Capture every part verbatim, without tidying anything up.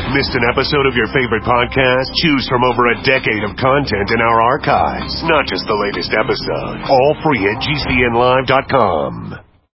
Missed an episode of your favorite podcast? Choose from over a decade of content in our archives, not just the latest episode. All free at G C N live dot com.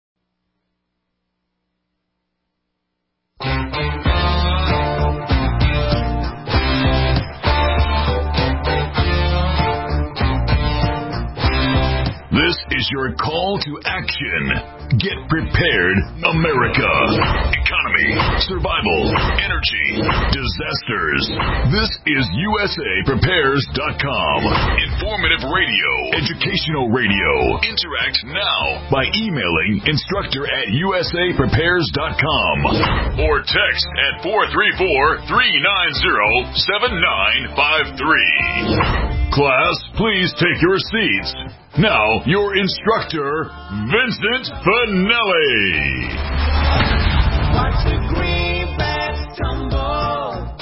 This is your call to action. Get prepared, America. Economy, survival, energy, disasters. This is U S A Prepares dot com. Informative radio, educational radio. Interact now by emailing instructor at U S A Prepares dot com or text at four three four, three nine zero, seven nine five three. Class, please take your seats. Now, your instructor, Vincent Finelli. Watch the greenbacks tumble.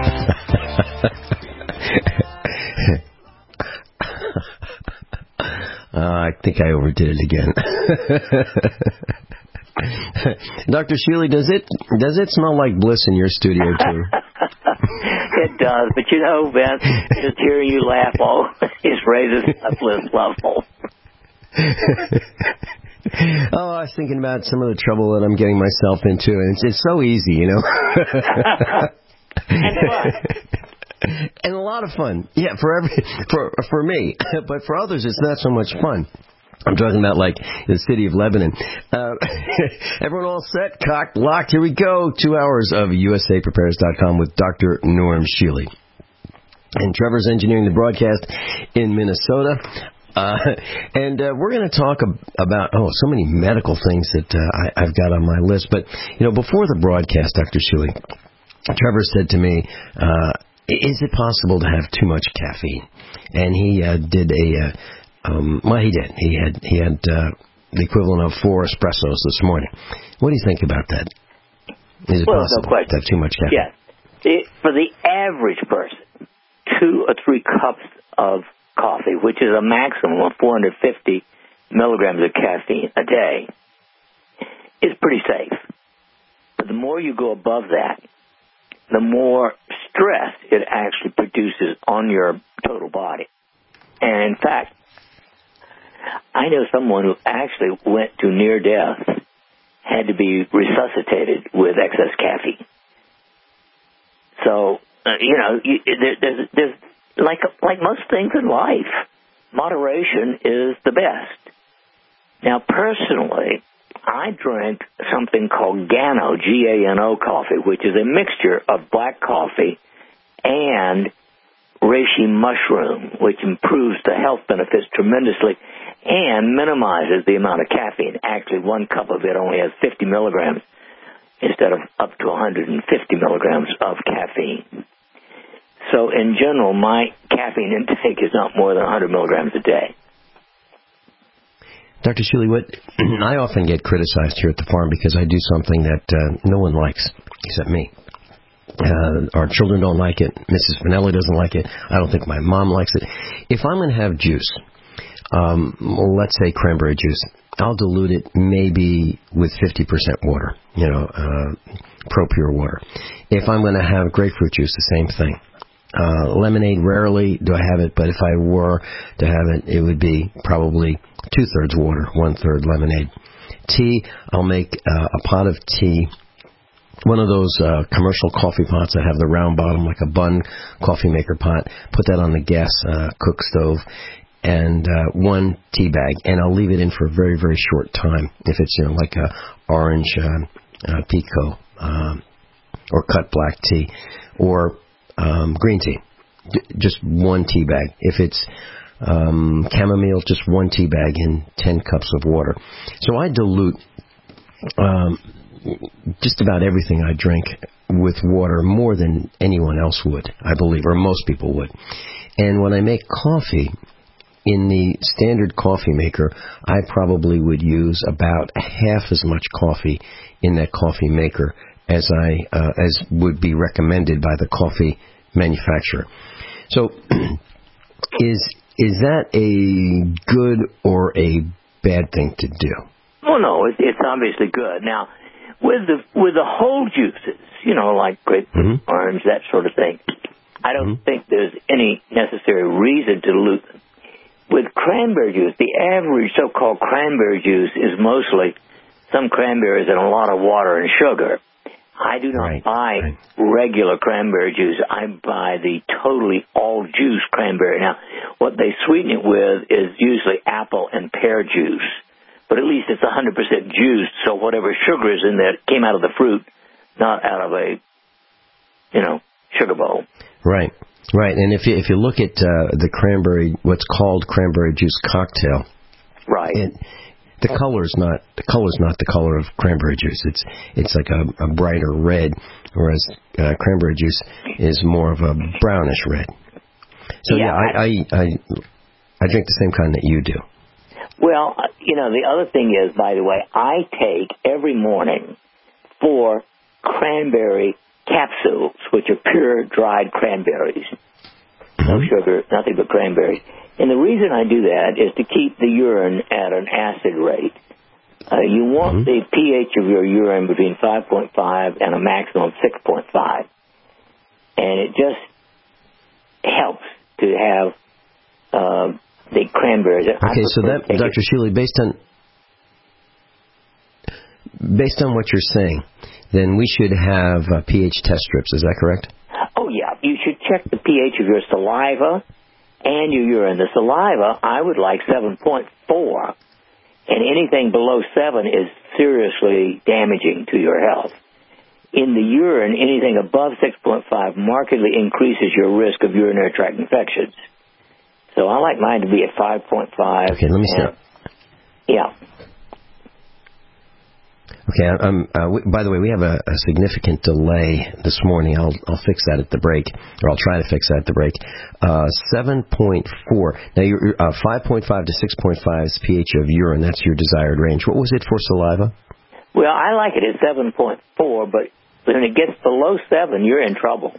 uh, I think I overdid it again. Doctor Sheely, does it does it smell like bliss in your studio too? It does, but you know, Vince, just hearing you laugh all just raises my bliss level. Oh, I was thinking about some of the trouble that I'm getting myself into, and it's, it's so easy, you know. And fun. And a lot of fun. Yeah, for every for for me, but for others, it's not so much fun. I'm talking about, like, the city of Lebanon. Uh, everyone all set, cocked, locked. Here we go. Two hours of U S A Prepares dot com with Doctor Norm Sheely. And Trevor's engineering the broadcast in Minnesota. Uh, and uh, we're going to talk ab- about, oh, so many medical things that uh, I, I've got on my list. But, you know, before the broadcast, Doctor Sheely, Trevor said to me, uh, is it possible to have too much caffeine? And he uh, did a... Uh, Um, well, he did. He had he had uh, the equivalent of four espressos this morning. What do you think about that? Is it well, possible no to have too much caffeine? Yes. It, for the average person, two or three cups of coffee, which is a maximum of four hundred fifty milligrams of caffeine a day, is pretty safe. But the more you go above that, the more stress it actually produces on your total body. And in fact, I know someone who actually went to near death, had to be resuscitated with excess caffeine. So, uh, you know, you, there, there's, there's like like most things in life, moderation is the best. Now, personally, I drank something called Gano, G A N O coffee, which is a mixture of black coffee and reishi mushroom, which improves the health benefits tremendously and minimizes the amount of caffeine. Actually, one cup of it only has fifty milligrams instead of up to one hundred fifty milligrams of caffeine. So, in general, my caffeine intake is not more than one hundred milligrams a day. Doctor Sheely, what I often get criticized here at the farm because I do something that uh, no one likes except me. Uh, our children don't like it. Missus Finelli doesn't like it. I don't think my mom likes it. If I'm going to have juice, um, well, let's say cranberry juice, I'll dilute it maybe with fifty percent water, you know, uh, pro-pure water. If I'm going to have grapefruit juice, the same thing. Uh, lemonade, rarely do I have it, but if I were to have it, it would be probably two-thirds water, one-third lemonade. Tea, I'll make uh, a pot of tea, one of those uh, commercial coffee pots that have the round bottom like a bun coffee maker pot, put that on the gas uh, cook stove, and uh, one tea bag, and I'll leave it in for a very, very short time. If it's, you know, like a orange uh, uh, pico um, or cut black tea or um, green tea, D- just one tea bag. If it's um, chamomile, just one tea bag in ten cups of water. So I dilute um, just about everything I drink with water more than anyone else would, I believe, or most people would. And when I make coffee, in the standard coffee maker, I probably would use about half as much coffee in that coffee maker as I uh, as would be recommended by the coffee manufacturer. So, is is that a good or a bad thing to do? Well, no, it's, it's obviously good. Now, with the with the whole juices, you know, like grape, Mm-hmm. orange, that sort of thing, I don't Mm-hmm. think there's any necessary reason to dilute them. With cranberry juice, the average so-called cranberry juice is mostly some cranberries and a lot of water and sugar. I do not Right, buy right. regular cranberry juice. I buy the totally all-juice cranberry. Now, what they sweeten it with is usually apple and pear juice. But at least it's one hundred percent juice, so whatever sugar is in there came out of the fruit, not out of a, you know, sugar bowl. Right, right. And if you, if you look at uh, the cranberry, what's called cranberry juice cocktail, Right. it, the color's not the color's not the color of cranberry juice. It's it's like a, a brighter red, whereas uh, cranberry juice is more of a brownish red. So yeah, Yeah, I, I I I drink the same kind that you do. Well, uh, you know, the other thing is, by the way, I take every morning four cranberry capsules, which are pure dried cranberries. No sugar, nothing but cranberries. And the reason I do that is to keep the urine at an acid rate. Uh, you want Mm-hmm. the pH of your urine between five point five and a maximum of six point five. And it just helps to have uh, the cranberries. I Okay, so prefer that, to take Doctor it- Shealy, based on based on what you're saying, then we should have uh, pH test strips. Is that correct? Oh, yeah. You should check the pH of your saliva and your urine. The saliva, I would like seven point four, and anything below seven is seriously damaging to your health. In the urine, anything above six point five markedly increases your risk of urinary tract infections. So I like mine to be at five point five. Okay, let me see. and- Yeah. Okay, I'm, uh, w- by the way, we have a, a significant delay this morning. I'll I'll fix that at the break, or I'll try to fix that at the break. Uh, seven point four. Now, you're, uh, five point five to six point five is pH of urine. That's your desired range. What was it for saliva? Well, I like it at seven point four, but when it gets below seven, you're in trouble.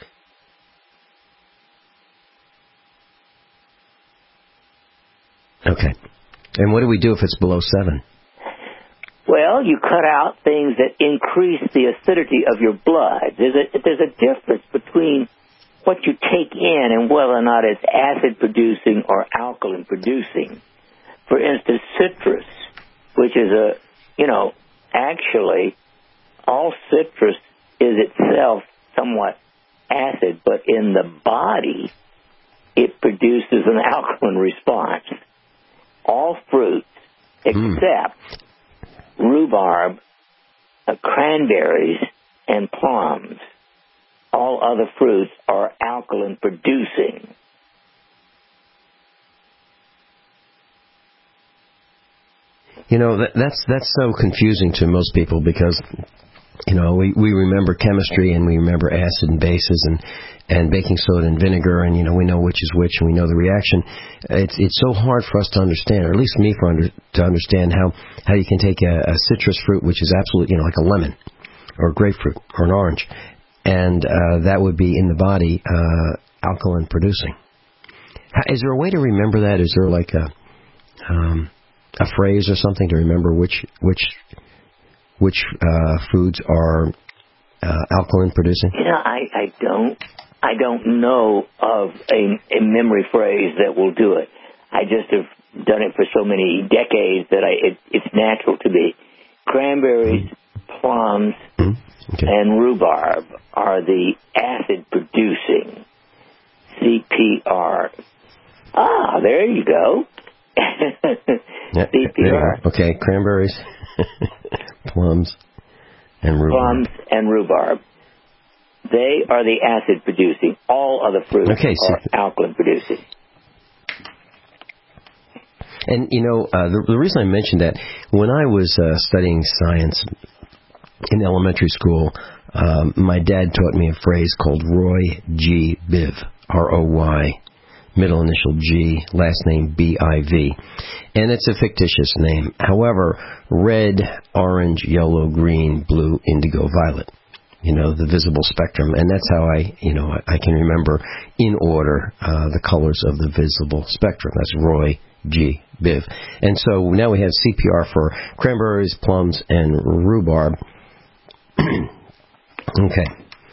Okay. And what do we do if it's below seven? Well, you cut out things that increase the acidity of your blood. There's a, there's a difference between what you take in and whether or not it's acid-producing or alkaline-producing. For instance, citrus, which is a, you know, actually, all citrus is itself somewhat acid, but in the body, it produces an alkaline response. All fruits, except rhubarb, uh, cranberries, and plums. All other fruits are alkaline producing. You know, that, that's that's so confusing to most people because, you know, we, we remember chemistry and we remember acid and bases and, and baking soda and vinegar, and, you know, we know which is which and we know the reaction. It's it's so hard for us to understand, or at least me for under, to understand how, how you can take a, a citrus fruit, which is absolutely, you know, like a lemon or a grapefruit or an orange, and uh, that would be in the body uh, alkaline producing. How, is there a way to remember that? Is there like a... Um, a phrase or something to remember which which which uh, foods are uh, alkaline producing? You know, I, I don't I don't know of a, a memory phrase that will do it. I just have done it for so many decades that I it, it's natural to me. Cranberries, mm. plums, mm. okay. and rhubarb are the acid producing. C P R. Ah, there you go. Yeah, C P R. Okay, cranberries, plums, and rhubarb. Plums and rhubarb. They are the acid producing. All other fruits okay, so, are alkaline producing. And, you know, uh, the, the reason I mentioned that, when I was uh, studying science in elementary school, um, my dad taught me a phrase called Roy G. Biv, R O Y, middle initial G, last name B I V. And it's a fictitious name. However, red, orange, yellow, green, blue, indigo, violet. You know, the visible spectrum. And that's how I, you know, I can remember in order uh, the colors of the visible spectrum. That's Roy G. Biv. And so now we have C P R for cranberries, plums, and rhubarb. Okay.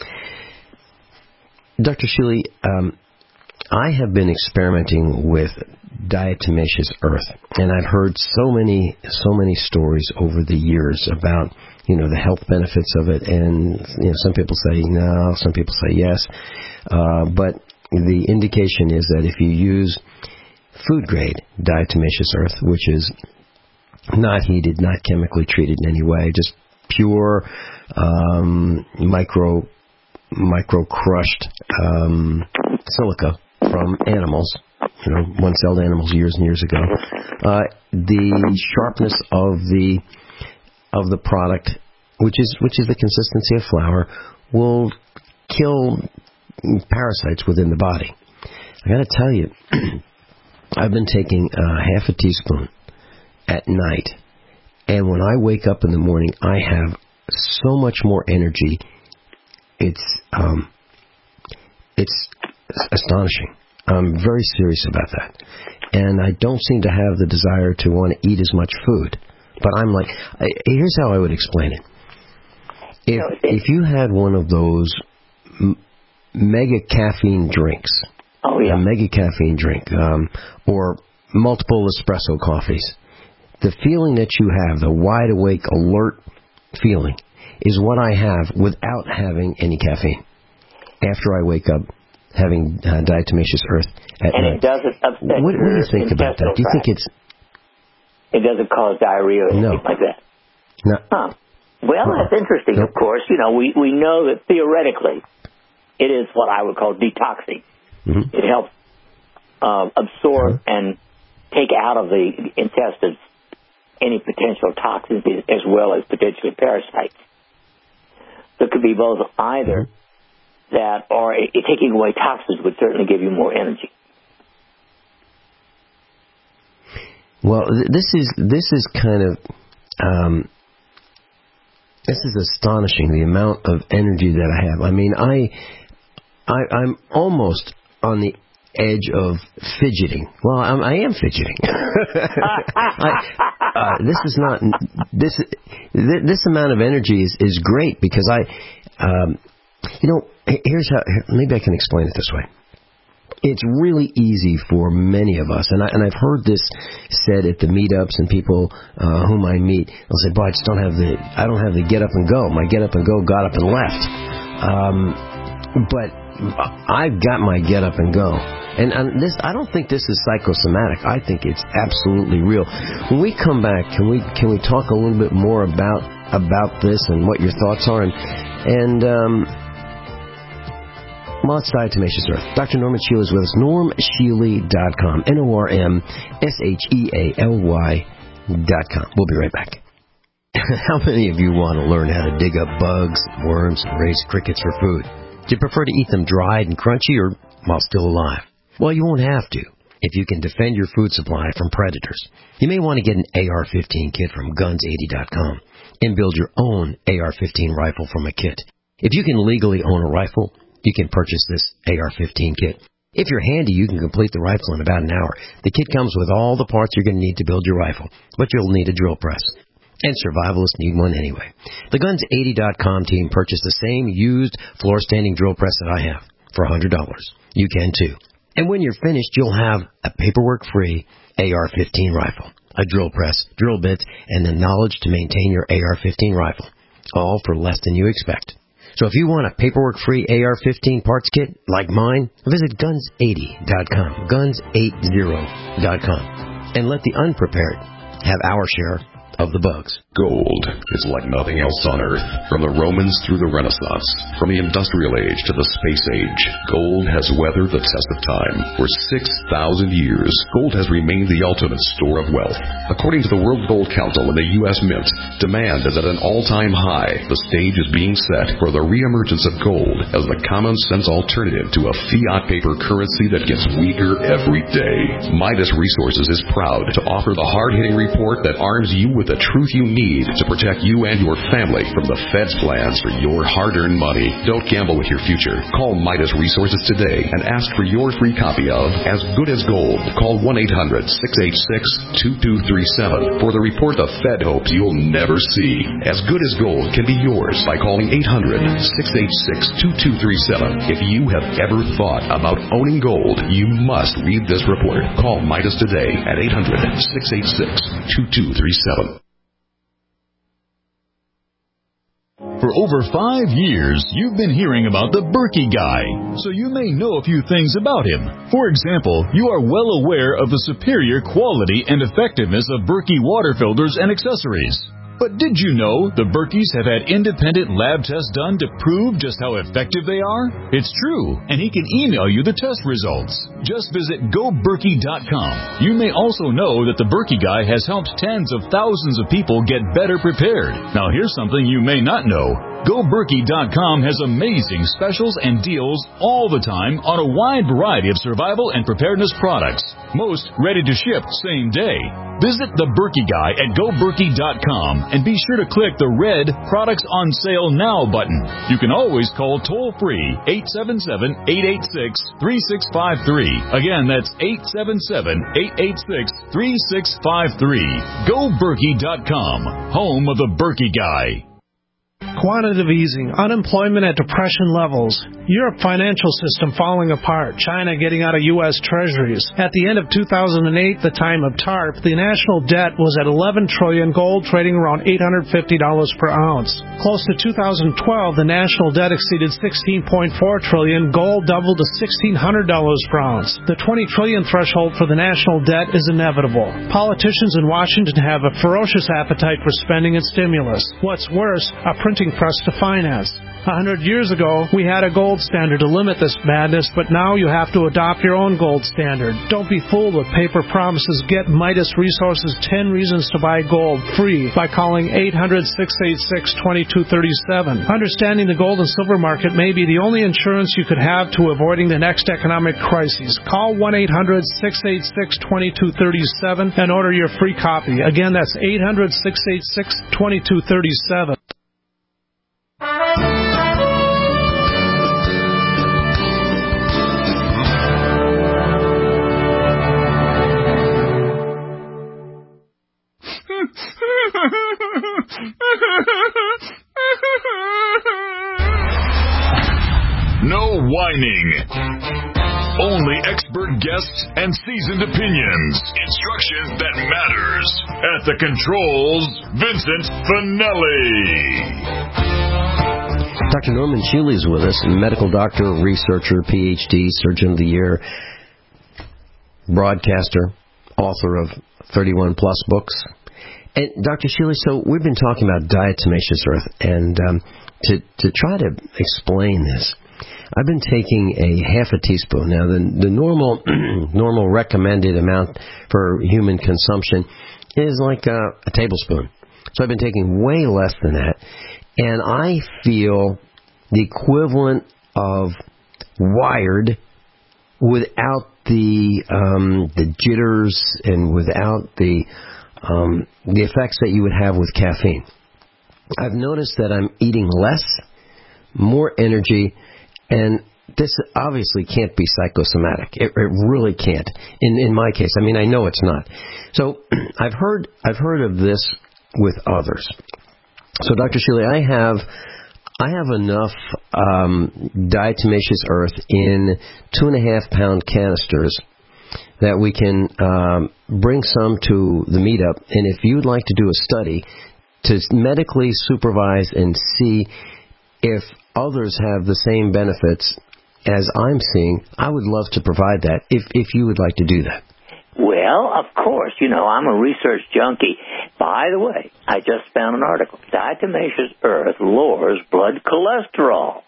Doctor Sheely, um, I have been experimenting with diatomaceous earth, and I've heard so many, so many stories over the years about, you know, the health benefits of it, and you know, some people say no, some people say yes, uh, but the indication is that if you use food grade diatomaceous earth, which is not heated, not chemically treated in any way, just pure um, micro micro crushed um, silica from animals, you know, one-celled animals years and years ago. Uh, the sharpness of the of the product, which is which is the consistency of flour, will kill parasites within the body. I got to tell you, I've been taking uh, half a teaspoon at night, and when I wake up in the morning, I have so much more energy. It's um, it's astonishing. I'm very serious about that, and I don't seem to have the desire to want to eat as much food. But I'm like, I, here's how I would explain it. If if you had one of those m- mega caffeine drinks, oh yeah, a mega caffeine drink, um, or multiple espresso coffees, the feeling that you have, the wide awake, alert feeling, is what I have without having any caffeine. After I wake up, having uh, diatomaceous earth at and night. it doesn't upset What, what do you your think about that? Do you think tract. it's It doesn't cause diarrhea or No. anything like that? no? Huh. Well, Uh-uh. that's interesting, Nope. of course. You know, we, we know that theoretically it is what I would call detoxing. Mm-hmm. It helps uh, absorb Uh-huh. and take out of the intestines any potential toxins as well as potentially parasites. So it could be both either Mm-hmm. that or it, it, taking away toxins would certainly give you more energy. Well, th- this is this is kind of um, this is astonishing, the amount of energy that I have. I mean, I, I I'm almost on the edge of fidgeting. Well, I'm, I am fidgeting. I, uh, this is not this this amount of energy is, is great because I, um, you know, here's how. Maybe I can explain it this way. It's really easy for many of us, and, I, and I've heard this said at the meetups and people uh, whom I meet. They'll say, "Boy, I just don't have the I don't have the get up and go. My get up and go got up and left." Um, but I've got my get up and go, and, and this I don't think this is psychosomatic. I think it's absolutely real. When we come back, can we can we talk a little bit more about about this and what your thoughts are, and and um, well, it's diatomaceous earth. Doctor Norman Shealy is with us. norm shealy dot com. N O R M S H E A L Y dot com. We'll be right back. How many of you want to learn how to dig up bugs, worms, and raise crickets for food? Do you prefer to eat them dried and crunchy or while still alive? Well, you won't have to if you can defend your food supply from predators. You may want to get an A R fifteen kit from guns eighty dot com and build your own A R fifteen rifle from a kit. If you can legally own a rifle, you can purchase this A R fifteen kit. If you're handy, you can complete the rifle in about an hour. The kit comes with all the parts you're going to need to build your rifle, but you'll need a drill press. And survivalists need one anyway. The guns eighty dot com team purchased the same used floor-standing drill press that I have for one hundred dollars. You can too. And when you're finished, you'll have a paperwork-free A R fifteen rifle, a drill press, drill bits, and the knowledge to maintain your A R fifteen rifle, all for less than you expect. So if you want a paperwork-free A R fifteen parts kit like mine, visit guns eighty dot com, guns eighty dot com, and let the unprepared have our share of the bugs. Gold is like nothing else on Earth. From the Romans through the Renaissance, from the Industrial Age to the Space Age, gold has weathered the test of time. For six thousand years, gold has remained the ultimate store of wealth. According to the World Gold Council and the U S Mint, demand is at an all-time high. The stage is being set for the reemergence of gold as the common-sense alternative to a fiat paper currency that gets weaker every day. Midas Resources is proud to offer the hard-hitting report that arms you with with the truth you need to protect you and your family from the Fed's plans for your hard-earned money. Don't gamble with your future. Call Midas Resources today and ask for your free copy of As Good as Gold. Call one eight hundred, six eight six, two two three seven for the report the Fed hopes you'll never see. As Good as Gold can be yours by calling eight hundred, six eight six, two two three seven. If you have ever thought about owning gold, you must read this report. Call Midas today at eight hundred, six eight six, two two three seven. For over five years, you've been hearing about the Berkey Guy, so you may know a few things about him. For example, you are well aware of the superior quality and effectiveness of Berkey water filters and accessories. But did you know the Berkeys have had independent lab tests done to prove just how effective they are? It's true, and he can email you the test results. Just visit go berkey dot com. You may also know that the Berkey Guy has helped tens of thousands of people get better prepared. Now here's something you may not know. go berkey dot com has amazing specials and deals all the time on a wide variety of survival and preparedness products. Most ready to ship same day. Visit the Berkey Guy at go berkey dot com and be sure to click the red Products on Sale Now button. You can always call toll-free eight seven seven, eight eight six, three six five three. Again, that's eight seven seven, eight eight six, three six five three. go berkey dot com, home of the Berkey Guy. Quantitative easing, unemployment at depression levels, Europe financial system falling apart, China getting out of U S treasuries. At the end of two thousand eight, the time of TARP, the national debt was at eleven trillion dollars, gold trading around eight hundred fifty dollars per ounce. Close to two thousand twelve, the national debt exceeded sixteen point four trillion dollars, gold doubled to sixteen hundred dollars per ounce. The twenty trillion dollars threshold for the national debt is inevitable. Politicians in Washington have a ferocious appetite for spending and stimulus. What's worse, a printing press to finance. A hundred years ago, we had a gold standard to limit this madness, but now you have to adopt your own gold standard. Don't be fooled with paper promises. Get Midas Resources ten Reasons to Buy Gold free by calling eight hundred, six eight six, two two three seven. Understanding the gold and silver market may be the only insurance you could have to avoiding the next economic crisis. Call one eight hundred, six eight six, two two three seven and order your free copy. Again, that's eight hundred, six eight six, two two three seven. No whining. Only expert guests and seasoned opinions. Instruction that matters. At the controls, Vincent Finelli. Doctor Norman Shealy is with us, medical doctor, researcher, P H D, Surgeon of the Year, broadcaster, author of thirty-one plus books. And Doctor Shealy, so we've been talking about diatomaceous earth, and um, to to try to explain this, I've been taking a half a teaspoon. Now, the, the normal normal recommended amount for human consumption is like a, a tablespoon. So I've been taking way less than that, and I feel the equivalent of wired without the um, the jitters and without the um, the effects that you would have with caffeine. I've noticed that I'm eating less, more energy, and this obviously can't be psychosomatic. It, it really can't. In in my case, I mean, I know it's not. So I've heard I've heard of this with others. So Doctor Shealy, I have I have enough um, diatomaceous earth in two and a half pound canisters that we can um, bring some to the meetup, and if you'd like to do a study to medically supervise and see if others have the same benefits as I'm seeing, I would love to provide that if if you would like to do that. Well, of course. You know, I'm a research junkie. By the way, I just found an article. Diatomaceous earth lowers blood cholesterol.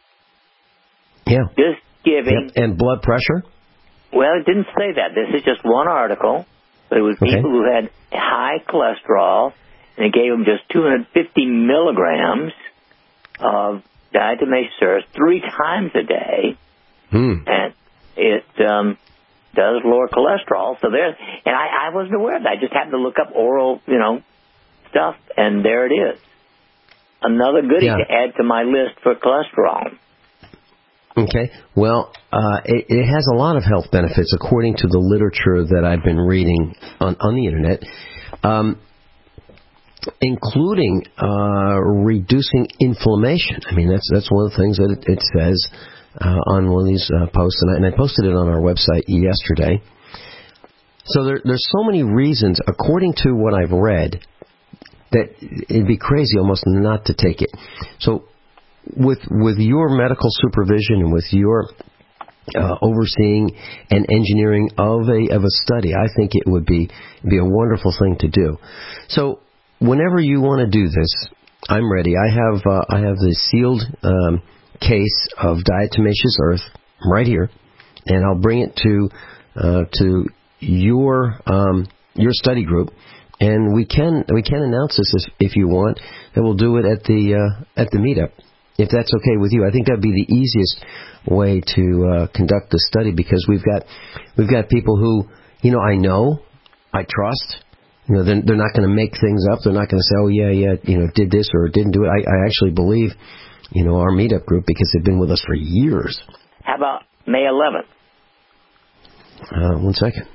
Yeah. Just giving... Yep. And blood pressure? Well, it didn't say that. This is just one article. But it was Okay. people who had high cholesterol, and it gave them just two hundred fifty milligrams of diatomaceous earth three times a day. Hmm. And it... um does lower cholesterol. So there, and I, I wasn't aware of that. I just happened to look up oral, you know, stuff, and there it is. Another goodie Yeah. to add to my list for cholesterol. Okay. Well, uh, it, it has a lot of health benefits according to the literature that I've been reading on, on the Internet, um, including uh, reducing inflammation. I mean, that's that's one of the things that it, it says uh, on one of these uh, posts, and I, and I posted it on our website yesterday. So there, there's so many reasons, according to what I've read, that it'd be crazy almost not to take it. So with with your medical supervision and with your uh, overseeing and engineering of a of a study, I think it would be be a wonderful thing to do. So whenever you want to do this, I'm ready. I have uh, I have the sealed um, case of Diatomaceous Earth right here, and I'll bring it to uh, to your um, your study group. And we can we can announce this if, if you want, and we'll do it at the uh, at the meetup, if that's okay with you. I think that'd be the easiest way to uh, conduct the study, because we've got we've got people who, you know, I know, I trust. You know, they're, they're not going to make things up. They're not going to say, oh yeah, yeah, you know, did this or didn't do it. I, I actually believe, you know, our meetup group, because they've been with us for years. How about May eleventh? Uh, one second.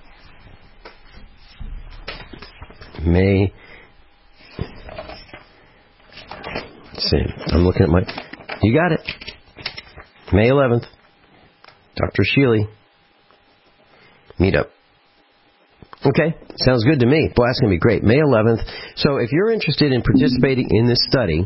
May, let's see, I'm looking at my, you got it, May eleventh, Doctor Sheely, meetup. Okay, sounds good to me. Boy, that's going to be great. May eleventh. So if you're interested in participating in this study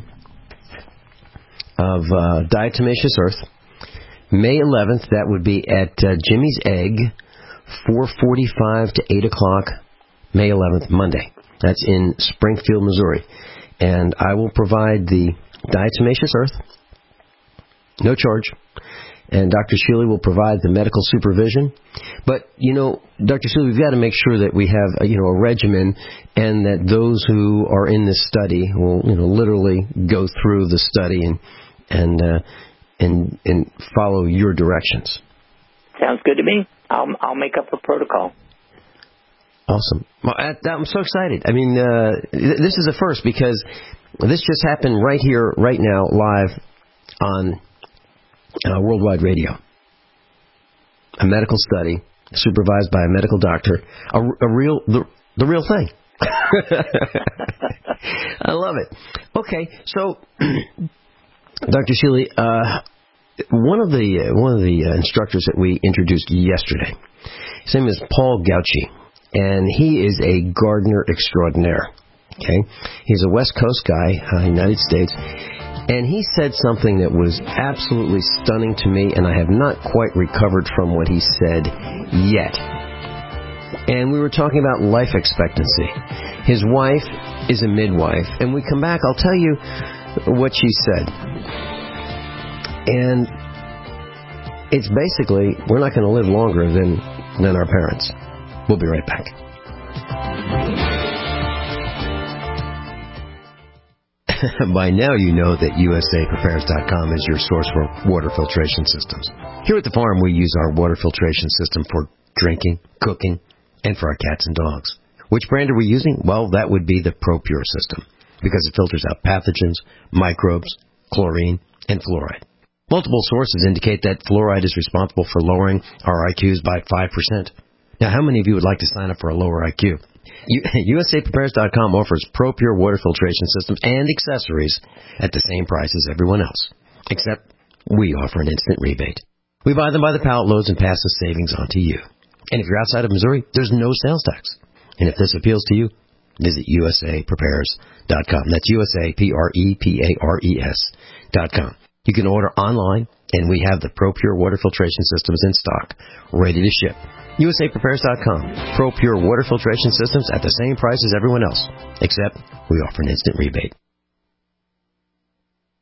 of uh, Diatomaceous Earth, May eleventh, that would be at uh, Jimmy's Egg, four forty-five to eight o'clock, May eleventh, Monday. That's in Springfield, Missouri. And I will provide the Diatomaceous Earth, no charge. And Doctor Sheely will provide the medical supervision. But, you know, Doctor Sheely, we've got to make sure that we have, a, you know, a regimen, and that those who are in this study will, you know, literally go through the study and and uh, and and follow your directions. Sounds good to me. I'll I'll make up a protocol. Awesome. Well, I, I'm so excited. I mean, uh, this is a first, because this just happened right here, right now, live on uh, Worldwide Radio. A medical study supervised by a medical doctor. A, a real, the, the real thing. I love it. Okay, so Doctor Sheely, uh, one of the uh, one of the uh, instructors that we introduced yesterday, his name is Paul Gauci. And he is a gardener extraordinaire. Okay, he's a West Coast guy, uh, United States, and he said something that was absolutely stunning to me, and I have not quite recovered from what he said yet. And we were talking about life expectancy. His wife is a midwife, and when we come back, I'll tell you what she said. And it's basically, we're not going to live longer than than our parents. We'll be right back. By now you know that U S A Prepares dot com is your source for water filtration systems. Here at the farm, we use our water filtration system for drinking, cooking, and for our cats and dogs. Which brand are we using? Well, that would be the ProPure system, because it filters out pathogens, microbes, chlorine, and fluoride. Multiple sources indicate that fluoride is responsible for lowering our I Qs by five percent. Now, how many of you would like to sign up for a lower I Q? U S A Prepares dot com offers ProPure water filtration systems and accessories at the same price as everyone else, except we offer an instant rebate. We buy them by the pallet loads and pass the savings on to you. And if you're outside of Missouri, there's no sales tax. And if this appeals to you, visit U S A Prepares dot com. That's U S A P R E P A R E S dot com. You can order online, and we have the ProPure water filtration systems in stock, ready to ship. U S A Prepares dot com. ProPure water filtration systems at the same price as everyone else, except we offer an instant rebate.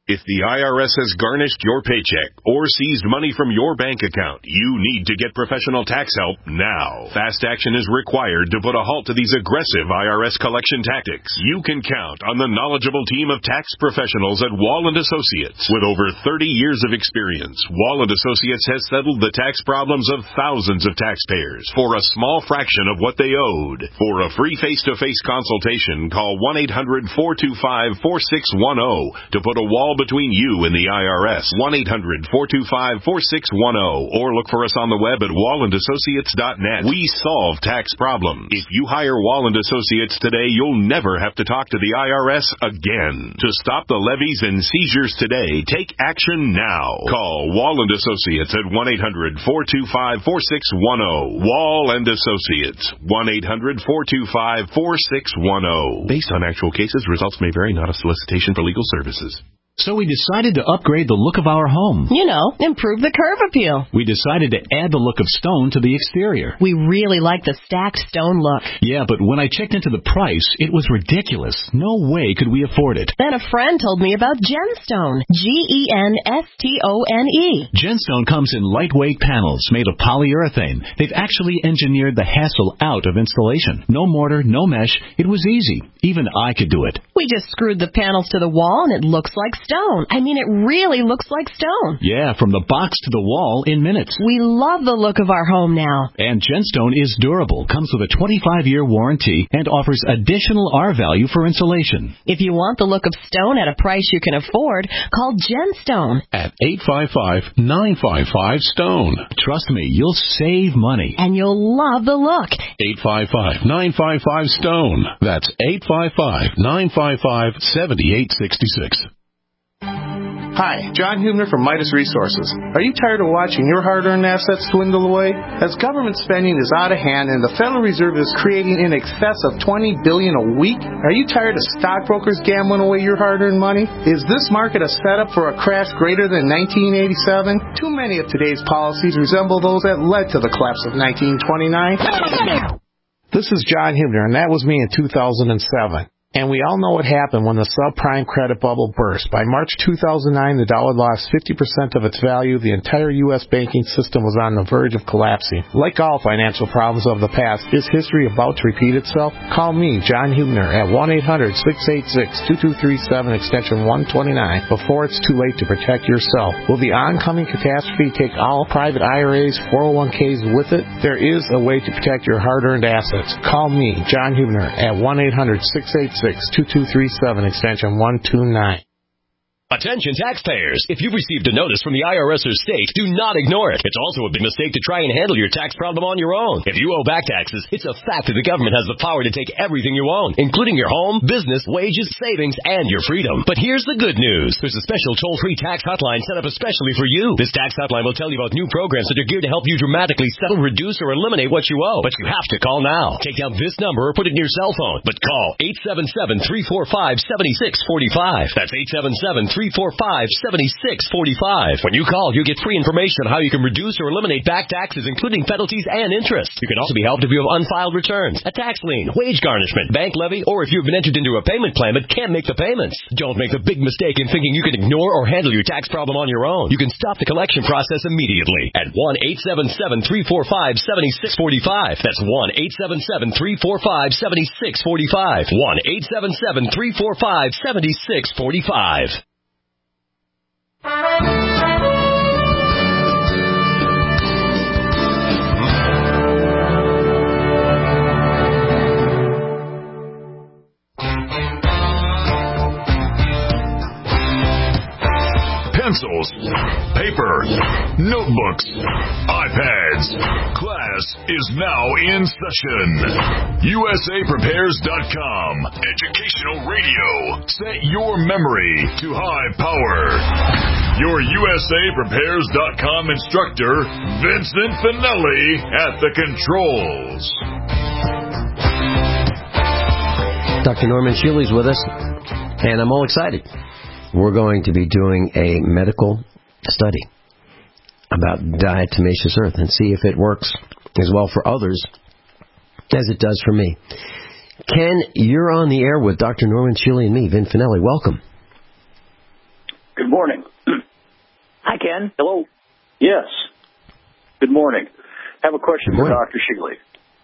If the I R S has garnished your paycheck or seized money from your bank account, you need to get professional tax help now. Fast action is required to put a halt to these aggressive I R S collection tactics. You can count on the knowledgeable team of tax professionals at Wall and Associates. With over thirty years of experience, Wall and Associates has settled the tax problems of thousands of taxpayers for a small fraction of what they owed. For a free face-to-face consultation, call one eight hundred four two five four six one zero to put a wall between you and the I R S. one eight hundred four two five four six one zero or look for us on the web at wall and associates dot net. We solve tax problems. If you hire Wall and Associates today, you'll never have to talk to the I R S again. To stop the levies and seizures today, take action now. Call Wall and Associates at one eight hundred four two five four six one zero. Wall and Associates, one eight hundred four two five four six one zero. Based on actual cases, results may vary, not a solicitation for legal services. So we decided to upgrade the look of our home. You know, improve the curve appeal. We decided to add the look of stone to the exterior. We really like the stacked stone look. Yeah, but when I checked into the price, it was ridiculous. No way could we afford it. Then a friend told me about Genstone. G E N S T O N E. Genstone comes in lightweight panels made of polyurethane. They've actually engineered the hassle out of installation. No mortar, no mesh. It was easy. Even I could do it. We just screwed the panels to the wall and it looks like stone. I mean, it really looks like stone. Yeah, from the box to the wall in minutes. We love the look of our home now. And Genstone is durable, comes with a twenty-five year warranty, and offers additional R value for insulation. If you want the look of stone at a price you can afford, call Genstone at eight five five nine five five stone. Trust me, you'll save money. And you'll love the look. eight five five nine five five stone. That's eight five five nine five five seven eight six six. Hi, John Hubner from Midas Resources. Are you tired of watching your hard-earned assets dwindle away? As government spending is out of hand and the Federal Reserve is creating in excess of twenty billion dollars a week, are you tired of stockbrokers gambling away your hard-earned money? Is this market a setup for a crash greater than nineteen eighty-seven? Too many of today's policies resemble those that led to the collapse of nineteen twenty-nine. This is John Hubner, and that was me in two thousand seven. And we all know what happened when the subprime credit bubble burst. By March two thousand nine, the dollar lost fifty percent of its value. The entire U S banking system was on the verge of collapsing. Like all financial problems of the past, is history about to repeat itself? Call me, John Hubner, at one eight hundred six eight six two two three seven, extension one twenty-nine, before it's too late to protect yourself. Will the oncoming catastrophe take all private I R As, four oh one Ks with it? There is a way to protect your hard-earned assets. Call me, John Hubner, at one eight hundred six eight six two two three seven, extension one two nine. Attention taxpayers! If you've received a notice from the I R S or state, do not ignore it. It's also a big mistake to try and handle your tax problem on your own. If you owe back taxes, it's a fact that the government has the power to take everything you own, including your home, business, wages, savings, and your freedom. But here's the good news. There's a special toll-free tax hotline set up especially for you. This tax hotline will tell you about new programs that are geared to help you dramatically settle, reduce, or eliminate what you owe. But you have to call now. Take down this number or put it in your cell phone. But call eight seven seven, three four five, seven six four five. That's eight seven seven, three four five, seven six four five. When you call, you get free information on how you can reduce or eliminate back taxes, including penalties and interest. You can also be helped if you have unfiled returns, a tax lien, wage garnishment, bank levy, or if you've been entered into a payment plan but can't make the payments. Don't make the big mistake in thinking you can ignore or handle your tax problem on your own. You can stop the collection process immediately at one eight seven seven, three four five, seven six four five. That's one eight seven seven, three four five, seven six four five. one eight seven seven, three four five, seven six four five. Pencils, paper, notebooks, iPads. Class is now in session. U S A Prepares dot com. Educational radio. Set your memory to high power. Your U S A Prepares dot com instructor, Vincent Finelli, at the controls. Doctor Norman Shealy's with us, and I'm all excited. We're going to be doing a medical study about diatomaceous earth and see if it works as well for others as it does for me. Ken, you're on the air with Doctor Norman Shealy and me, Vin Finelli. Welcome. Good morning. Hi, Ken. Hello. Yes. Good morning. I have a question for Doctor Sheely.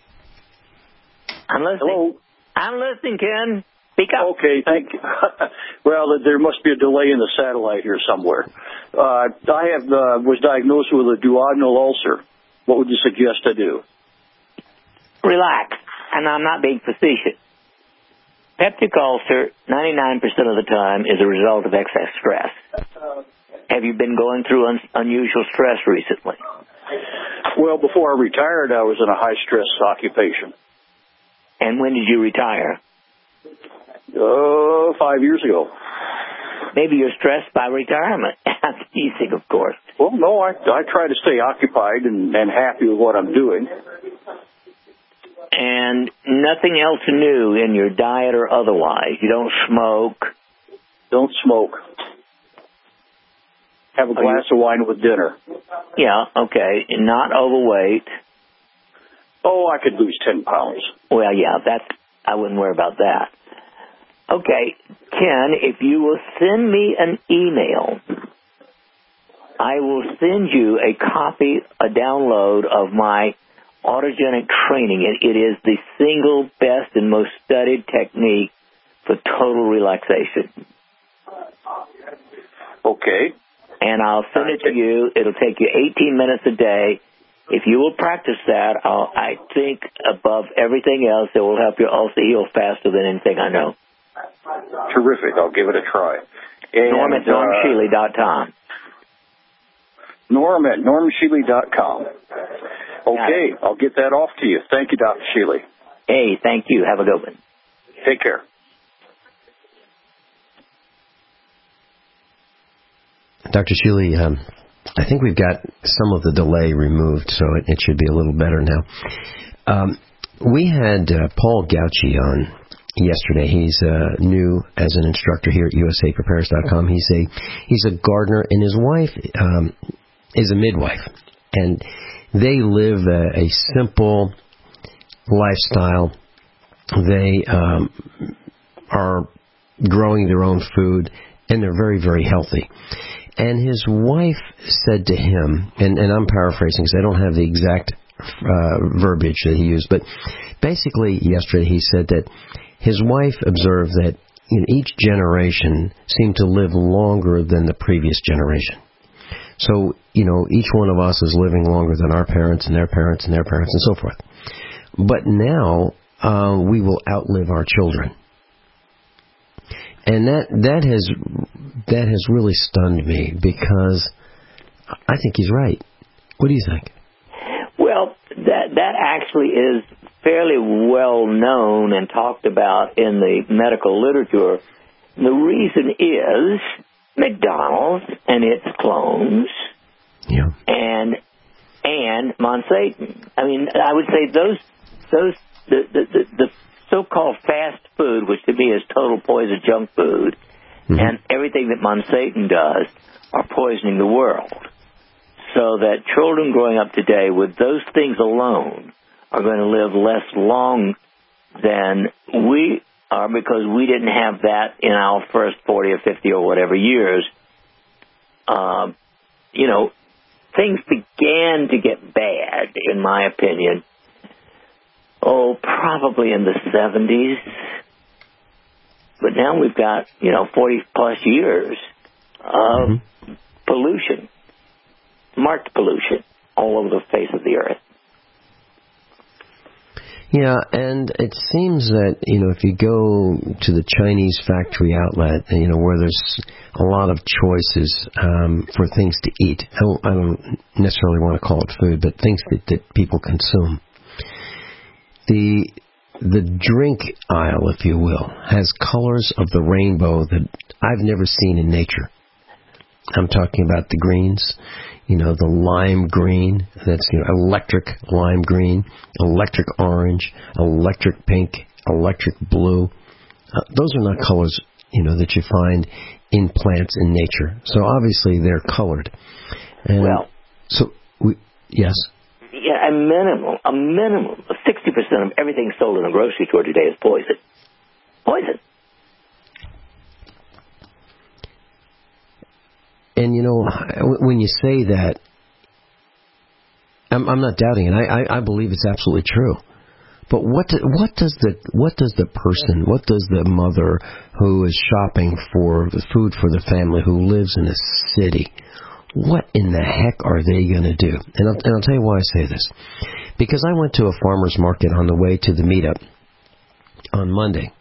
I'm listening. Hello. I'm listening, Ken. Speak up. Okay, thank you. Well, there must be a delay in the satellite here somewhere. Uh, I have uh, was diagnosed with a duodenal ulcer. What would you suggest I do? Relax, and I'm not being facetious. Peptic ulcer, ninety-nine percent of the time, is a result of excess stress. Have you been going through un- unusual stress recently? Well, before I retired, I was in a high-stress occupation. And when did you retire? Oh, uh, five years ago. Maybe you're stressed by retirement. I'm teasing, of course. Well, no, I, I try to stay occupied and, and happy with what I'm doing. And nothing else new in your diet or otherwise. You don't smoke. Don't smoke. Have a Are glass you... of wine with dinner. Yeah, okay. Not overweight. Oh, I could lose ten pounds. Well, yeah, that's, I wouldn't worry about that. Okay, Ken, if you will send me an email, I will send you a copy, a download of my autogenic training. It, it is the single best and most studied technique for total relaxation. Okay. And I'll send it to you. It'll take you eighteen minutes a day. If you will practice that, I'll, I think above everything else, it will help your ulcer heal faster than anything I know. Terrific. I'll give it a try. And, Norm at norm sheely dot com. Norm at norm sheely dot com. Okay, I'll get that off to you. Thank you, Doctor Sheely. Hey, thank you. Have a good one. Take care. Doctor Sheely, um, I think we've got some of the delay removed, so it, it should be a little better now. Um, we had uh, Paul Gauci on yesterday. He's uh, new as an instructor here at U S A Prepares dot com. He's a he's a gardener, and his wife um, is a midwife, and they live a, a simple lifestyle. They um, are growing their own food, and they're very, very healthy. And his wife said to him, and, and I'm paraphrasing because I don't have the exact uh, verbiage that he used, but basically yesterday he said that his wife observed that you know, each generation seemed to live longer than the previous generation. So, you know, each one of us is living longer than our parents and their parents and their parents and so forth. But now uh, we will outlive our children. And that that has that has really stunned me because I think he's right. What do you think? Well, that that actually is fairly well known and talked about in the medical literature. The reason is McDonald's and its clones, yeah, and and Monsanto. I mean, I would say those those the the, the, the so-called fast food, which to me is total poison junk food, mm-hmm. and everything that Monsanto does are poisoning the world. So that children growing up today with those things alone are going to live less long than we are because we didn't have that in our first forty or fifty or whatever years. Um, you know, things began to get bad, in my opinion, Oh, probably in the seventies. But now we've got, you know, forty-plus years of mm-hmm. pollution, marked pollution, all over the face of the earth. Yeah, and it seems that, you know, if you go to the Chinese factory outlet, you know, where there's a lot of choices um, for things to eat, I don't, I don't necessarily want to call it food, but things that, that people consume. The the drink aisle, if you will, has colors of the rainbow that I've never seen in nature. I'm talking about the greens, you know, the lime green, that's, you know, electric lime green, electric orange, electric pink, electric blue. Uh, those are not colors, you know, that you find in plants in nature. So obviously they're colored. And well, so we, yes. Yeah, a minimum, a minimum of sixty percent of everything sold in a grocery store today is poison. Poison. and you know, when you say that, I'm, I'm not doubting it. I, I, I believe it's absolutely true. But what do, what does the what does the person, what does the mother who is shopping for the food for the family who lives in a city, what in the heck are they going to do? And I'll, and I'll tell you why I say this. Because I went to a farmer's market on the way to the meetup on Monday,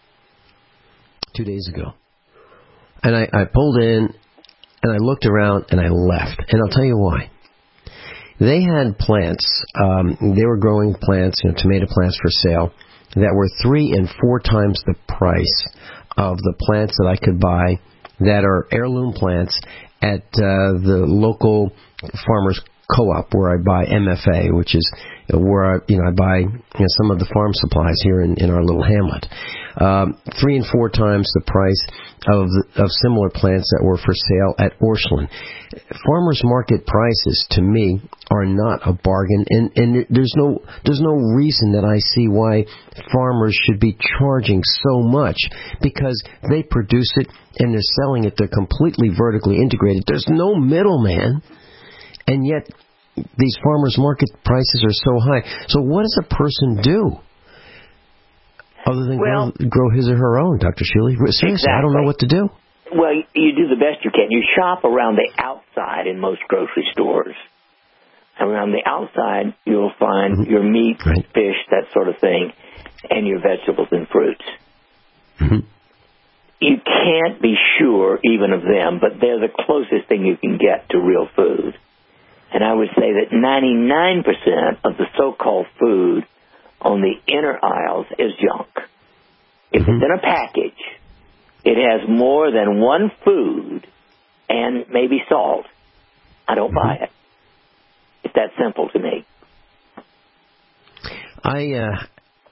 two days ago. And I, I pulled in, and I looked around, and I left. And I'll tell you why. They had plants, um, they were growing plants, you know, tomato plants for sale, that were three and four times the price of the plants that I could buy that are heirloom plants at uh, the local farmers co-op where I buy M F A, which is where I, you know, I buy you know, some of the farm supplies here in, in our little hamlet. Um, three and four times the price of of similar plants that were for sale at Orscheln. Farmers market prices, to me, are not a bargain, and, and there's no there's no reason that I see why farmers should be charging so much, because they produce it and they're selling it. They're completely vertically integrated. There's no middleman. And yet, these farmers' market prices are so high. So what does a person do other than well, grow, grow his or her own, Doctor Sheely? Seriously, exactly. I don't know what to do. Well, you do the best you can. You shop around the outside in most grocery stores. Around the outside, you'll find mm-hmm. your meat, right. fish, that sort of thing, and your vegetables and fruits. Mm-hmm. You can't be sure even of them, but they're the closest thing you can get to real food. And I would say that ninety-nine percent of the so-called food on the inner aisles is junk. If mm-hmm. it's in a package, it has more than one food and maybe salt. I don't mm-hmm. buy it. It's that simple to me. I uh,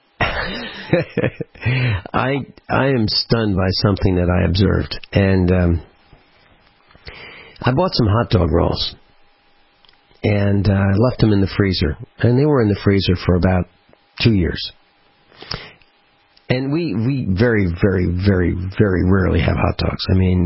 I I am stunned by something that I observed, and um, I bought some hot dog rolls. And I uh, left them in the freezer. And they were in the freezer for about two years. And we, we very, very, very, very rarely have hot dogs. I mean,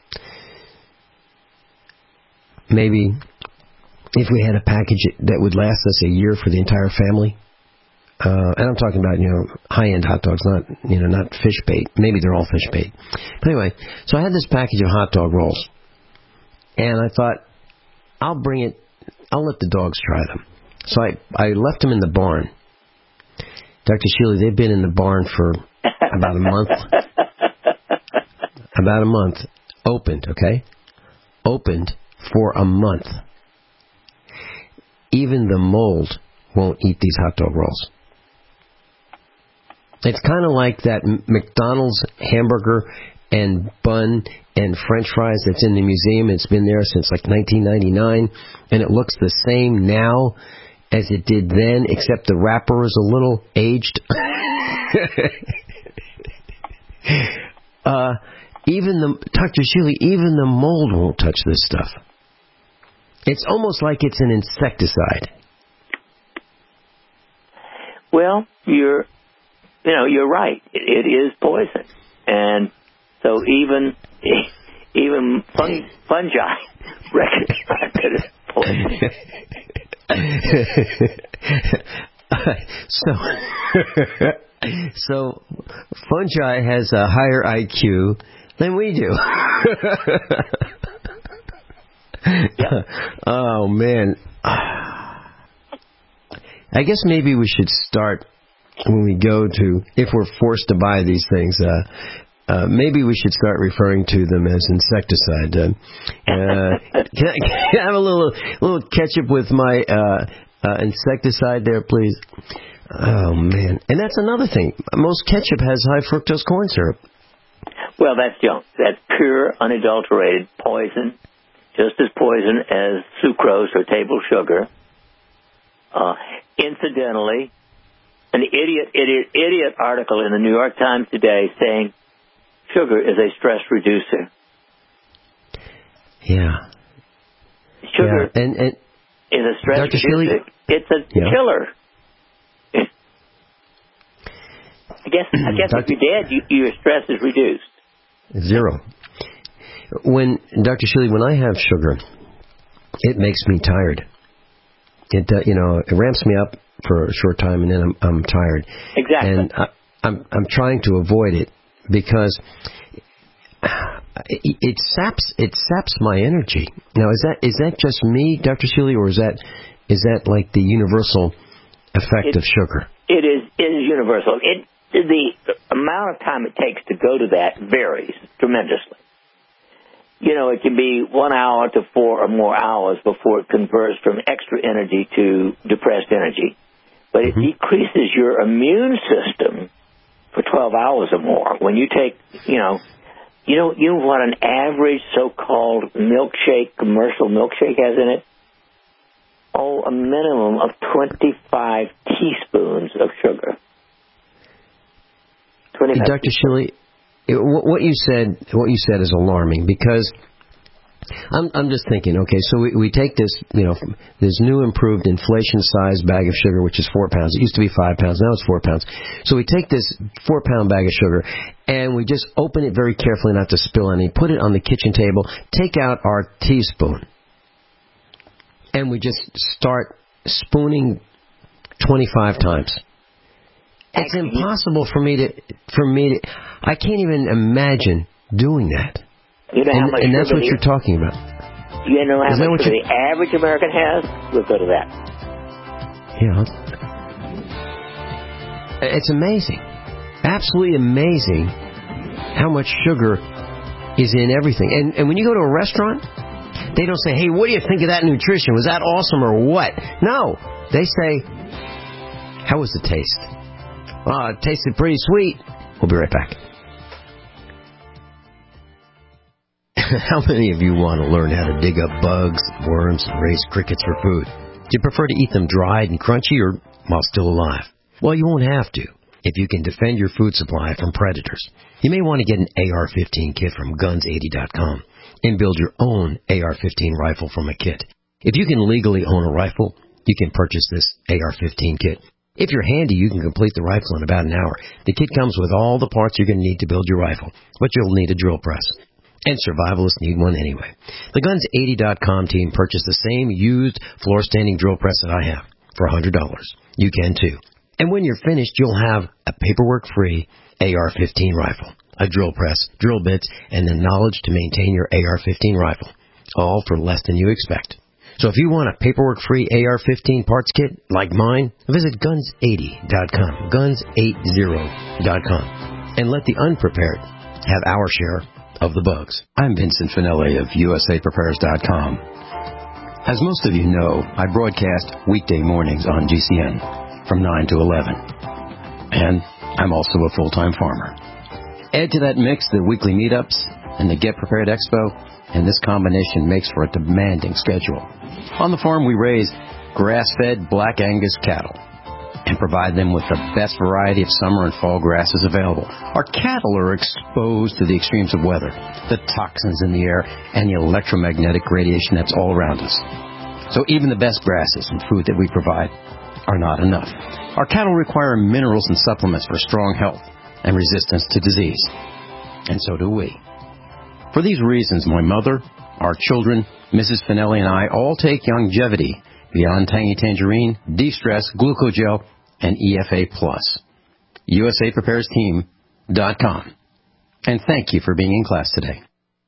maybe if we had a package that would last us a year for the entire family. Uh, and I'm talking about, you know, high-end hot dogs, not, you know, not fish bait. Maybe they're all fish bait. But anyway, so I had this package of hot dog rolls. And I thought, I'll bring it. I'll let the dogs try them. So I, I left them in the barn. Doctor Sheely, they've been in the barn for about a month. About a month. Opened, okay? Opened for a month. Even the mold won't eat these hot dog rolls. It's kind of like that McDonald's hamburger and bun and French fries that's in the museum. It's been there since like nineteen ninety-nine, and it looks the same now as it did then, except the wrapper is a little aged. uh, even the Doctor Sheely, even the mold won't touch this stuff. It's almost like it's an insecticide. Well, you're, you know, you're right. It, it is poison, and so even even fun, fungi recognize that it's poison. so, so fungi has a higher I Q than we do. Yeah. Oh man. I guess maybe we should start when we go to, if we're forced to buy these things, uh, uh, maybe we should start referring to them as insecticide. Uh, uh, can, I, can I have a little little ketchup with my uh, uh, insecticide there, please? Oh, man. And that's another thing. Most ketchup has high fructose corn syrup. Well, that's junk. That's pure, unadulterated poison, just as poison as sucrose or table sugar. Uh, incidentally, an idiot, idiot, idiot article in the New York Times today saying sugar is a stress reducer. Yeah. Sugar yeah. And, and is a stress Doctor reducer. Sheely, it's a yeah. killer. I guess I guess if you're dead, you, your stress is reduced. Zero. when, Doctor Shilley, when I have sugar, it makes me tired. It, uh, you know, it ramps me up for a short time, and then I'm, I'm tired. Exactly. And I, I'm, I'm trying to avoid it because it, it saps, it saps my energy. Now, is that, is that just me, Doctor Shilley, or is that, is that like the universal effect it, of sugar? It is, it is universal. It, the amount of time it takes to go to that varies tremendously. You know, it can be one hour to four or more hours before it converts from extra energy to depressed energy. But it mm-hmm. decreases your immune system for twelve hours or more. When you take, you know, you know, you know what an average so-called milkshake, commercial milkshake has in it? Oh, a minimum of twenty-five teaspoons of sugar. twenty-five Doctor Shilley, what you said, what you said is alarming because I'm, I'm just thinking. Okay, so we, we take this, you know, this new improved inflation-sized bag of sugar, which is four pounds. It used to be five pounds, now it's four pounds. So we take this four-pound bag of sugar and we just open it very carefully, not to spill any. Put it on the kitchen table. Take out our teaspoon, and we just start spooning twenty-five times. It's impossible for me to, for me to, I can't even imagine doing that. You know and, how much and that's sugar what you're talking about. You know how Is that much what sugar the average American has? We'll go to that. Yeah. It's amazing. Absolutely amazing how much sugar is in everything. And, and when you go to a restaurant, they don't say, hey, what do you think of that nutrition? Was that awesome or what? No. They say, how was the taste? Oh, it tasted pretty sweet. We'll be right back. How many of you want to learn how to dig up bugs, worms, and raise crickets for food? Do you prefer to eat them dried and crunchy or while still alive? Well, you won't have to if you can defend your food supply from predators. You may want to get an A R fifteen kit from guns eighty dot com and build your own A R fifteen rifle from a kit. If you can legally own a rifle, you can purchase this A R fifteen kit. If you're handy, you can complete the rifle in about an hour. The kit comes with all the parts you're going to need to build your rifle, but you'll need a drill press. And survivalists need one anyway. The guns eighty dot com team purchased the same used floor-standing drill press that I have for one hundred dollars. You can too. And when you're finished, you'll have a paperwork-free A R fifteen rifle, a drill press, drill bits, and the knowledge to maintain your A R fifteen rifle, all for less than you expect. So if you want a paperwork-free A R fifteen parts kit like mine, visit guns eighty dot com, guns eighty dot com, and let the unprepared have our share of the bugs. I'm Vincent Finelli of U S A Prepares dot com. As most of you know, I broadcast weekday mornings on G C N from nine to eleven. And I'm also a full-time farmer. Add to that mix the weekly meetups and the Get Prepared Expo, and this combination makes for a demanding schedule. On the farm, we raise grass-fed Black Angus cattle and provide them with the best variety of summer and fall grasses available. Our cattle are exposed to the extremes of weather, the toxins in the air, and the electromagnetic radiation that's all around us. So even the best grasses and food that we provide are not enough. Our cattle require minerals and supplements for strong health and resistance to disease. And so do we. For these reasons, my mother, our children, Missus Finelli, and I all take Longevity, Beyond Tangy Tangerine, De-Stress, Glucogel, and E F A Plus. U S A Prepares Team dot com. And thank you for being in class today.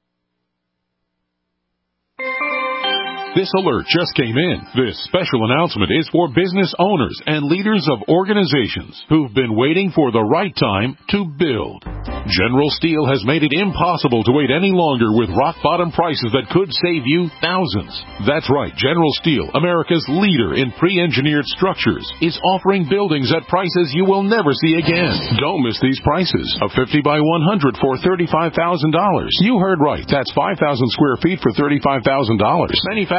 This alert just came in. This special announcement is for business owners and leaders of organizations who've been waiting for the right time to build. General Steel has made it impossible to wait any longer with rock-bottom prices that could save you thousands. That's right, General Steel, America's leader in pre-engineered structures, is offering buildings at prices you will never see again. Don't miss these prices. A fifty by one hundred for thirty-five thousand dollars. You heard right. That's five thousand square feet for thirty-five thousand dollars. Manufactured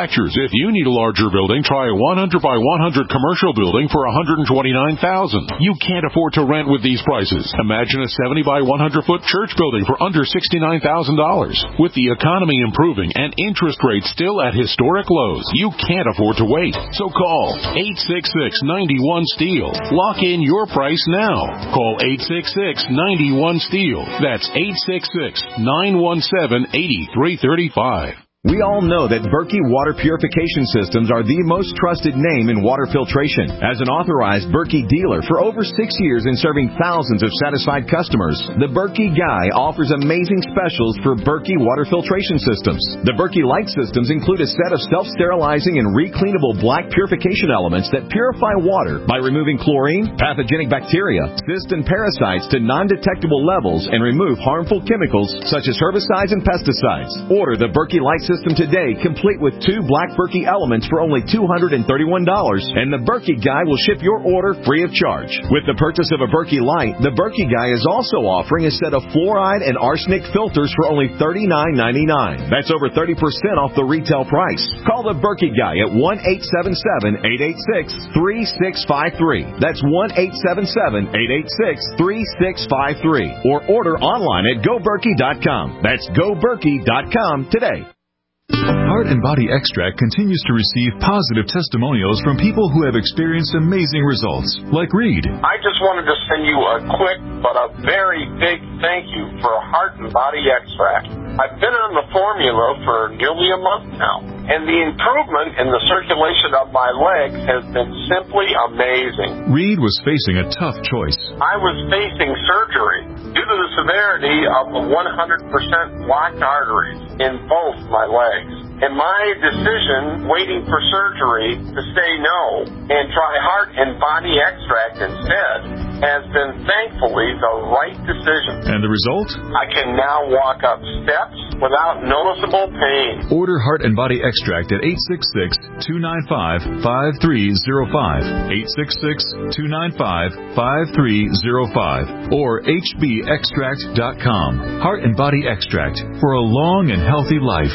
manufacturers. If you need a larger building, try a one hundred by one hundred commercial building for one hundred twenty-nine thousand dollars. You can't afford to rent with these prices. Imagine a seventy by one hundred foot church building for under sixty-nine thousand dollars. With the economy improving and interest rates still at historic lows, you can't afford to wait. So call eight six six, nine one, STEEL. Lock in your price now. Call eight six six, nine one, STEEL. That's eight six six, nine one seven, eight three three five. We all know that Berkey Water Purification Systems are the most trusted name in water filtration. As an authorized Berkey dealer for over six years and serving thousands of satisfied customers, the Berkey Guy offers amazing specials for Berkey water filtration systems. The Berkey Light systems include a set of self-sterilizing and recleanable black purification elements that purify water by removing chlorine, pathogenic bacteria, cysts, and parasites to non-detectable levels and remove harmful chemicals such as herbicides and pesticides. Order the Berkey Light system today, complete with two black Berkey elements for only two hundred thirty-one dollars, and the Berkey Guy will ship your order free of charge. With the purchase of a Berkey Light, the Berkey Guy is also offering a set of fluoride and arsenic filters for only thirty-nine ninety-nine. That's over thirty percent off the retail price. Call the Berkey Guy at one eight seven seven, eight eight six, three six five three. That's one eight seven seven, eight eight six, three six five three. Or order online at go berkey dot com. That's go berkey dot com today. Heart and Body Extract continues to receive positive testimonials from people who have experienced amazing results, like Reed. I just wanted to send you a quick but a very big thank you for Heart and Body Extract. I've been on the formula for nearly a month now, and the improvement in the circulation of my legs has been simply amazing. Reed was facing a tough choice. I was facing surgery due to the severity of the one hundred percent blocked arteries in both my legs. And my decision, waiting for surgery, to say no and try Heart and Body Extract instead, has been thankfully the right decision. And the result? I can now walk up steps without noticeable pain. Order Heart and Body Extract at eight six six, two nine five, five three zero five, eight six six, two nine five, five three zero five, or h b extract dot com. Heart and Body Extract for a long and healthy life.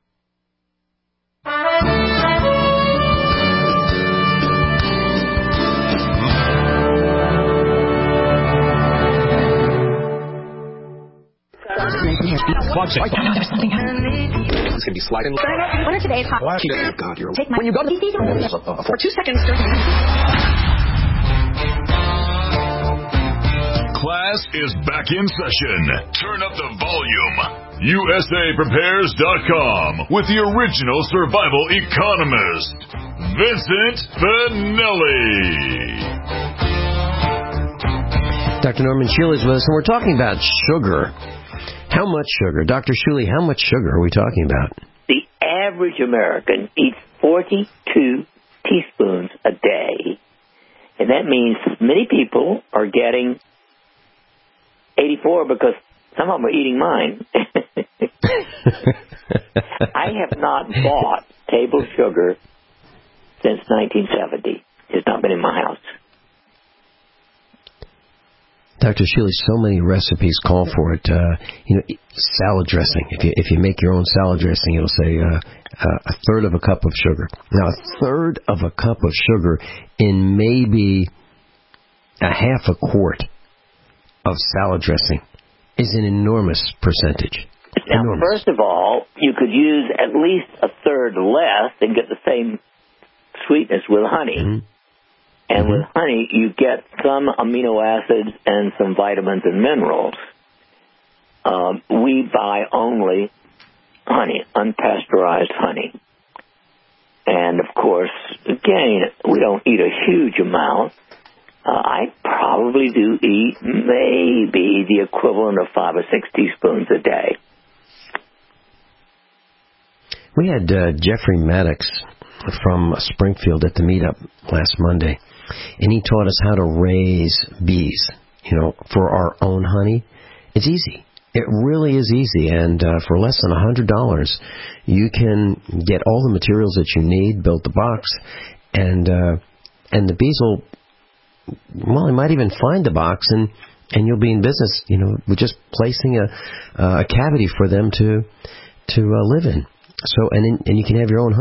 It's gonna be sliding. What are today's hot? Oh, God, you're. Take my. When you go to the for two seconds. Class is back in session. Turn up the volume. U S A Prepares dot com with the original survival economist, Vincent Finelli. Doctor Norman Shuley is with us, and we're talking about sugar. How much sugar? Doctor Shuley, how much sugar are we talking about? The average American eats forty-two teaspoons a day, and that means many people are getting eighty-four because some of them are eating mine. I have not bought table sugar since nineteen seventy. It's not been in my house. Doctor Shuley, so many recipes call for it. Uh, you know, salad dressing. If you if you make your own salad dressing, it'll say uh, uh, a third of a cup of sugar. Now, a third of a cup of sugar in maybe a half a quart of salad dressing is an enormous percentage. Now, enormous. First of all, you could use at least a third less and get the same sweetness with honey. Mm-hmm. And with honey, you get some amino acids and some vitamins and minerals. Um, we buy only honey, unpasteurized honey. And, of course, again, we don't eat a huge amount. Uh, I probably do eat maybe the equivalent of five or six teaspoons a day. We had uh, Jeffrey Maddox from Springfield at the meetup last Monday. And he taught us how to raise bees, you know, for our own honey. It's easy. It really is easy. And uh, for less than one hundred dollars, you can get all the materials that you need, build the box, and uh, and the bees will, well, they might even find the box, and, and you'll be in business, you know, with just placing a, uh, a cavity for them to to uh, live in. So and in, and you can have your own honey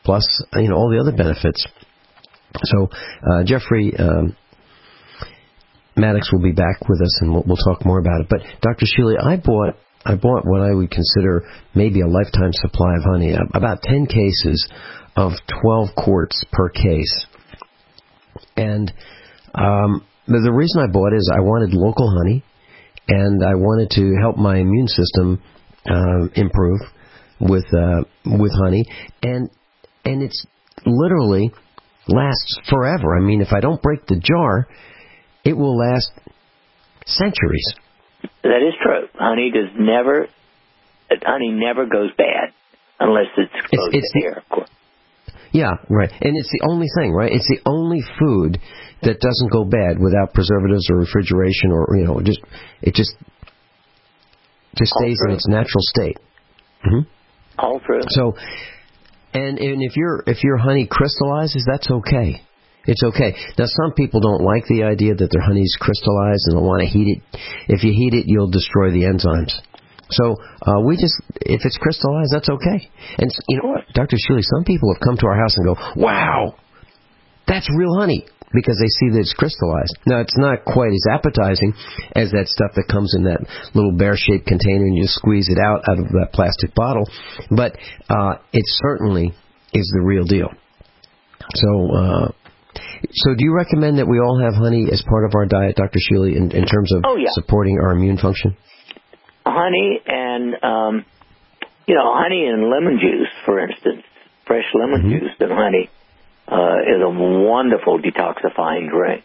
plus, you know, all the other benefits. So, uh, Jeffrey um, Maddox will be back with us, and we'll, we'll talk more about it. But, Doctor Shealy, I bought I bought what I would consider maybe a lifetime supply of honey, about ten cases of twelve quarts per case. And um, the, the reason I bought it is I wanted local honey, and I wanted to help my immune system uh, improve with uh, with honey, and and it's literally lasts forever. I mean, if I don't break the jar, it will last centuries. That is true. Honey does never, honey never goes bad unless it's exposed it's, it's to air, of course. Yeah, right. And it's the only thing, right? It's the only food that doesn't go bad without preservatives or refrigeration or, you know, just it just just stays in its natural state. Mm-hmm. All true. So, and and if your if your honey crystallizes, that's okay. It's okay. Now, some people don't like the idea that their honey's crystallized and they'll want to heat it. If you heat it, you'll destroy the enzymes. So uh, we just, if it's crystallized, that's okay. And, you know, Doctor Shealy, some people have come to our house and go, wow, that's real honey, because they see that it's crystallized. Now, it's not quite as appetizing as that stuff that comes in that little bear-shaped container and you just squeeze it out, out of that plastic bottle. But uh, it certainly is the real deal. So, uh, So do you recommend that we all have honey as part of our diet, Doctor Shealy, in, in terms of oh, yeah. supporting our immune function? Honey and, um, you know, honey and lemon juice, for instance, fresh lemon mm-hmm. juice and honey uh, is a wonderful detoxifying drink.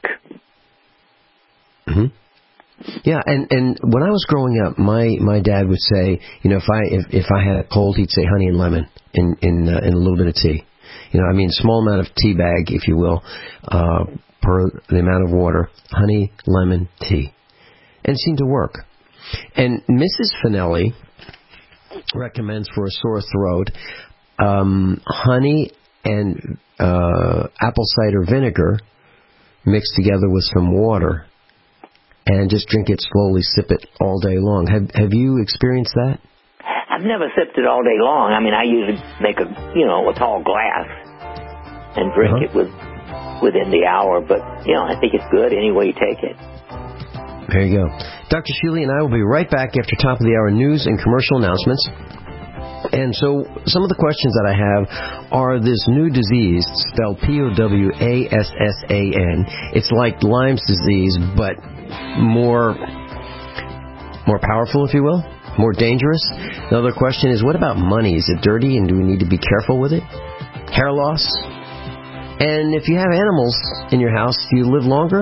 Mm-hmm. Yeah, and, and when I was growing up, my, my dad would say, you know, if I if, if I had a cold, he'd say honey and lemon in in, uh, in a little bit of tea. You know, I mean, small amount of tea bag, if you will, uh, per the amount of water, honey, lemon, tea. And it seemed to work. And Missus Finelli recommends for a sore throat um, honey and uh, apple cider vinegar mixed together with some water and just drink it slowly, sip it all day long. Have, have you experienced that? I've never sipped it all day long. I mean, I usually make a, you know, a tall glass and drink uh-huh. it with, within the hour. But, you know, I think it's good any way you take it. There you go. Doctor Shealy and I will be right back after top of the hour news and commercial announcements. And so some of the questions that I have are this new disease, spelled P O W A S S A N. It's like Lyme's disease, but more, more powerful, if you will. More dangerous. Another question is, what about money? Is it dirty, and do we need to be careful with it? Hair loss. And if you have animals in your house, do you live longer?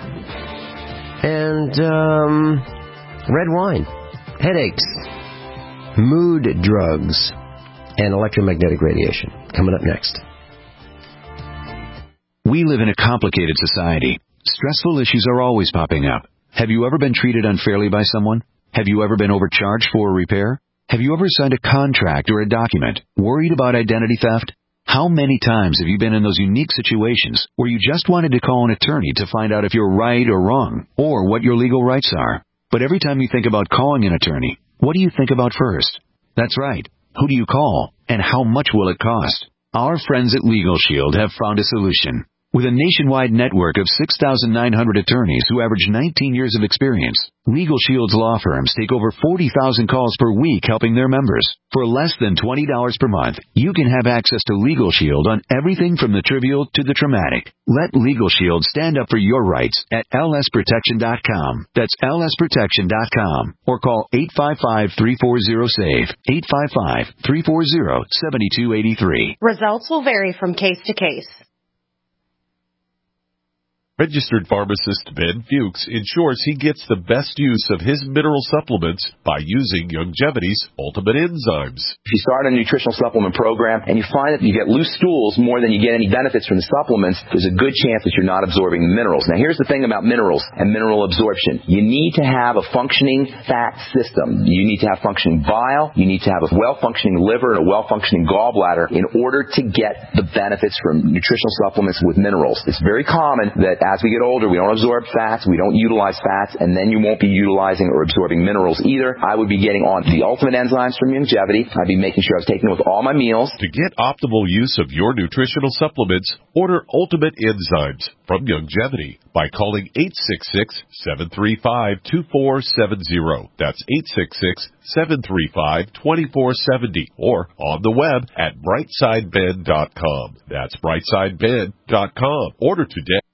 And um, red wine, headaches, mood drugs, and electromagnetic radiation. Coming up next. We live in a complicated society. Stressful issues are always popping up. Have you ever been treated unfairly by someone? Have you ever been overcharged for a repair? Have you ever signed a contract or a document worried about identity theft? How many times have you been in those unique situations where you just wanted to call an attorney to find out if you're right or wrong, or what your legal rights are? But every time you think about calling an attorney, what do you think about first? That's right. Who do you call, and how much will it cost? Our friends at Legal Shield have found a solution. With a nationwide network of six thousand nine hundred attorneys who average nineteen years of experience, Legal Shield's law firms take over forty thousand calls per week helping their members. For less than twenty dollars per month, you can have access to Legal Shield on everything from the trivial to the traumatic. Let Legal Shield stand up for your rights at L S protection dot com. That's L S protection dot com. Or call eight five five, three four zero, S A V E, eight five five, three four zero, seven two eight three. Results will vary from case to case. Registered pharmacist Ben Fuchs ensures he gets the best use of his mineral supplements by using Youngevity's Ultimate Enzymes. If you start a nutritional supplement program and you find that you get loose stools more than you get any benefits from the supplements, there's a good chance that you're not absorbing the minerals. Now, here's the thing about minerals and mineral absorption. You need to have a functioning fat system. You need to have functioning bile. You need to have a well-functioning liver and a well-functioning gallbladder in order to get the benefits from nutritional supplements with minerals. It's very common that As we get older, we don't absorb fats, we don't utilize fats, and then you won't be utilizing or absorbing minerals either. I would be getting on the Ultimate Enzymes from Youngevity. I'd be making sure I was taking it with all my meals. To get optimal use of your nutritional supplements, order Ultimate Enzymes from Youngevity by calling eight six six, seven three five, two four seven zero. That's eight six six, seven three five, two four seven zero or on the web at brightside ben dot com. That's brightside ben dot com. Order today.